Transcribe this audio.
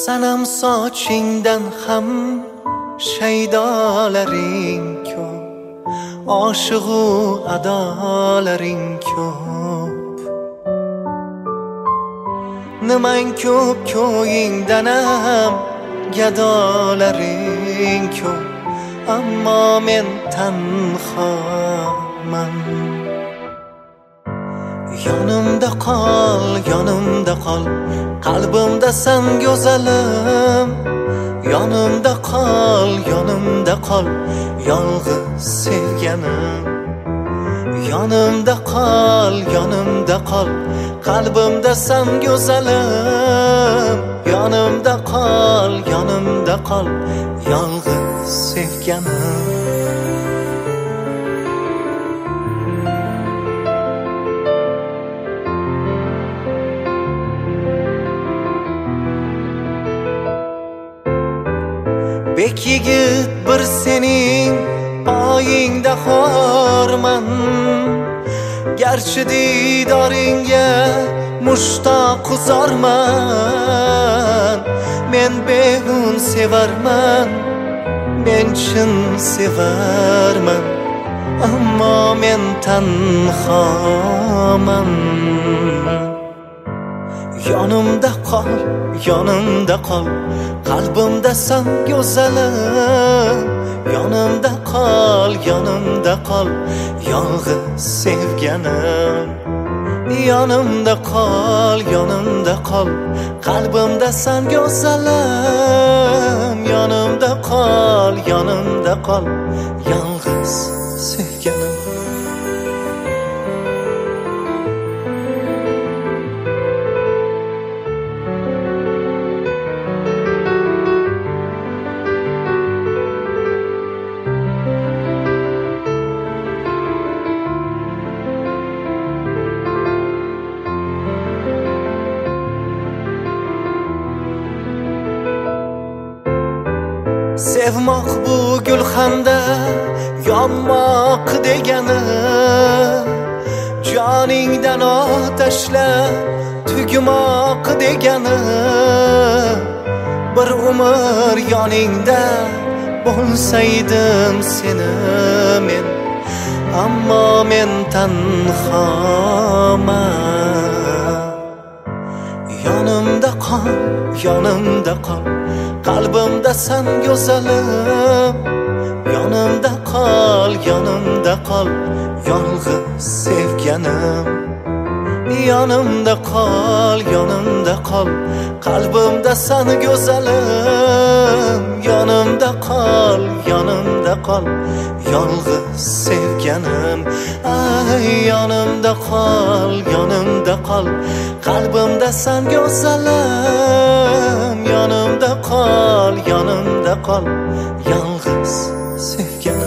sanam sochingdan ham shaydolaring ko'p, oshiqu adolaring ko'p. Nimang ko'p ko'yingdanam gadolaring ko'p, ammo men tanhoman. Yonimda qol, qalbimdasan go'zalim. Yonimda qol, yolg'iz sevganim. Yonimda qol, qalbimdasan go'zalim. Yonimda qol, yolg'iz sevganim. Bek yigit bir sening poyingda xorman, garchi didoringga mushtoq uzorman. Men behun sevarman, men chin sevarman, ammo men tanhoman. Yonimda qol, qalbimdasan go'zalim. Yonimda qol, yolg'iz sevganim. Yonimda qol, qalbimdasan go'zalim. Yonimda qol, yolg'iz sevganim. Sevmoq bu gulxanda yonmoq degani, joningdan otashlar tugmoq degani. Bir umr yoningda bo'lsaydim seni men, ammo men tanhoman. Yonimda qol, qalbimdasan go'zalim. Yonimda qol, yolg'iz sevganim. Yonimda qol, qalbimdasan go'zalim. Yonimda qol, yolg'iz sevganim. Ay, yonimda qol, qalbimdasan go'zalim. Yonimda qol, yolg'iz sevganim.